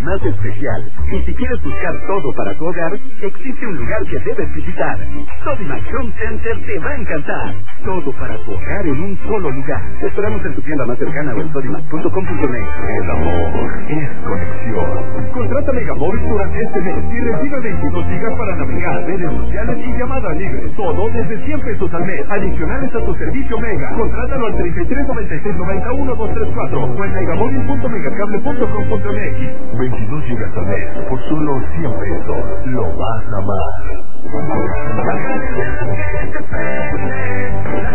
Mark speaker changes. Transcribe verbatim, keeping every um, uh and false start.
Speaker 1: más especial. Y si quieres buscar todo para tu hogar, existe un lugar que debes visitar. Sodimac Home Center te va a encantar. Todo para tu hogar en un solo lugar. Te esperamos en tu tienda más cercana o en sodimac punto com punto net.
Speaker 2: El amor es conexión. Contrata Megamóvil durante este mes y recibe veintidós gigas para navegar, redes sociales y llamadas libres. Todo desde cien pesos al mes. Adicionales a tu servicio Mega. Contrátalo al treinta y tres noventa y seis noventa y uno dos treinta y cuatro o en megamóvil punto megacable punto com punto m x. veintidós gigas al mes por solo cien pesos. Lo vas a amar.